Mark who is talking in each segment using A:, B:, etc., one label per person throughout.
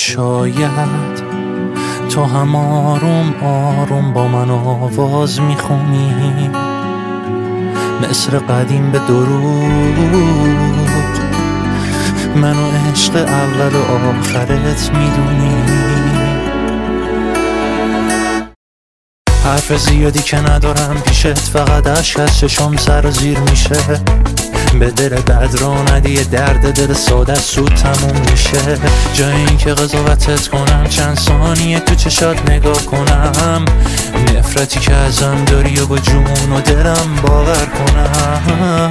A: شاید تو هم آروم آروم با من آواز میخونی، مثل قدیم به دروغ منو عشق اول و آخرت میدونی. حرف زیادی که ندارم پیشت، فقط عشق از چشم سر و زیر میشه. به دل بد رو ندی، درد دل ساده سود تموم میشه. جای این که قضاوتت کنم، چند ثانیه تو چشات نگاه کنم، نفرتی که ازم داری و با جون و دلم باور کنم.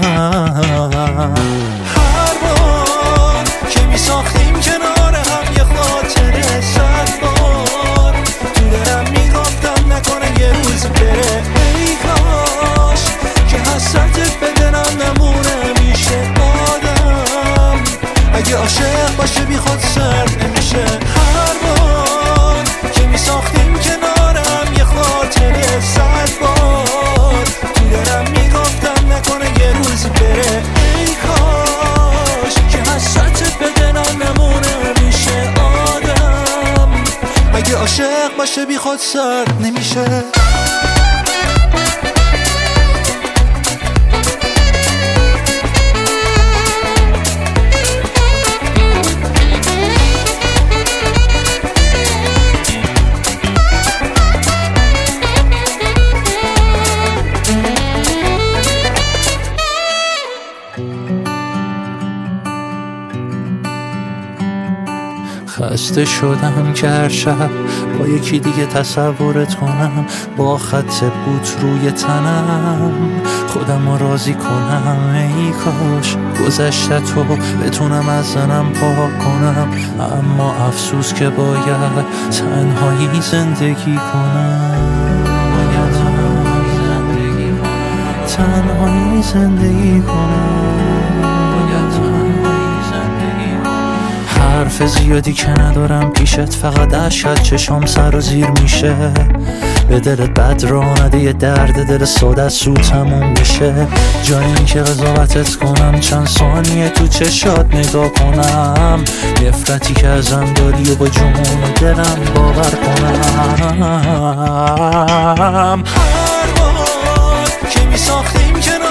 A: هر بار که میساختیم کنار هم یه خاطره، 100 بار تو دلم میگفتم نکنه یه روز بره. ای کاش که حسرتت به دلم نمونه. اگه عاشق باشه بی خود سرد نمیشه. هر بار که میساختیم کنارم یه خاطره، 100 بار تو دلم میگفتم نکنه یه روز بره. ای کاش که حسرتت به دلم نمونه میشه آدم. اگه عاشق باشه بی خود سرد نمیشه. خسته شدم که هر شب با یکی دیگه تصورت کنم، با خط بوت روی تنم خودم رو راضی کنم. ای کاش گذشته‌تو بتونم از ذهنم پاک کنم، اما افسوس که باید تنهایی زندگی کنم. تنهایی زندگی کنم. حرف زیادی که ندارم پیشت، فقط عشقت چشم سر و زیر میشه. به دلت بد رو نده، یه درد دل ساده سود تموم میشه. جای این که قضاوتت کنم، چند ثانیه تو چشات نگاه کنم، نفرتی که ازم داری و با جون دلم باور کنم. هر بار که میساختیم